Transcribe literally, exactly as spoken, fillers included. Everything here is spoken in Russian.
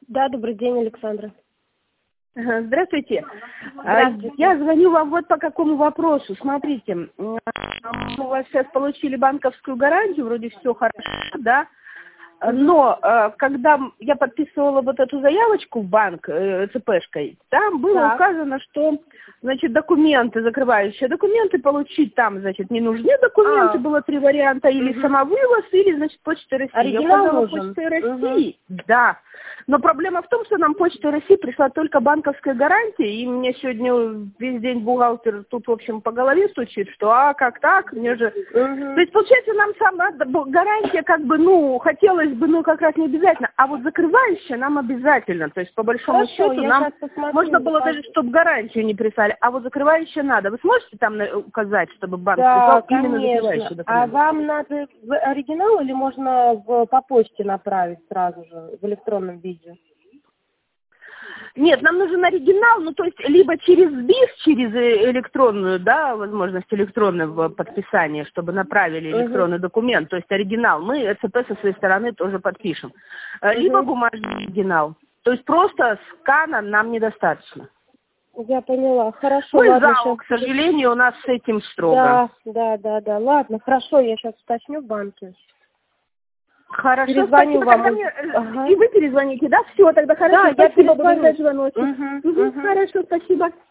Да, добрый день, Александра. Ага, здравствуйте. Здравствуйте. Я звоню вам вот по какому вопросу. Смотрите, мы у вас сейчас получили банковскую гарантию, вроде все хорошо, да? Но э, когда я подписывала вот эту заявочку в банк э, ЦПшкой, там было Так. указано, что, значит, документы, закрывающие документы получить там, значит, не нужны документы, А. было три варианта, или Угу. самовывоз, или, значит, Почта России. Оригинал Я указала нужен? Почта России, угу. Да. Но проблема в том, что нам Почта России пришла только банковская гарантия, и мне сегодня весь день бухгалтер тут, в общем, по голове стучит, что а, как так, мне же... Угу. То есть, получается, нам сама гарантия, как бы, ну, хотелось бы, ну, как раз не обязательно, а вот закрывающая нам обязательно, то есть, по большому Хорошо, счету, я нам сейчас посмотрю, можно было закажу. даже, чтобы гарантию не прислали, а вот закрывающая надо. Вы сможете там на- указать, чтобы банк Да, прислал именно конечно. закрывающий А документ? вам надо в оригинал или можно в, по почте направить сразу же, в электронном виде? Нет, нам нужен оригинал, ну, то есть, либо через БИС, через э, электронную, да, возможность электронного подписания, чтобы направили электронный документ, то есть оригинал. Мы ЦП со своей стороны тоже подпишем. Э, Либо Угу. бумажный оригинал. То есть, просто скана нам недостаточно. Я поняла. Хорошо, Ну, и ладно, ЗАО, сейчас... к сожалению, у нас с этим строго. Да, да, да, да. Ладно, хорошо, я сейчас уточню в банке. Хорошо, Перезвоню спасибо. вам. Тогда мне, э, Ага. И вы перезвоните, да? Все, тогда хорошо, Да, я спасибо, буду перезвоню. ждать звоночек. Угу, Угу, угу. хорошо, спасибо.